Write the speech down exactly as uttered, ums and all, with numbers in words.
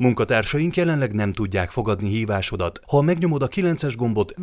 Munkatársaink jelenleg nem tudják fogadni hívásodat. Ha megnyomod a kilences gombot,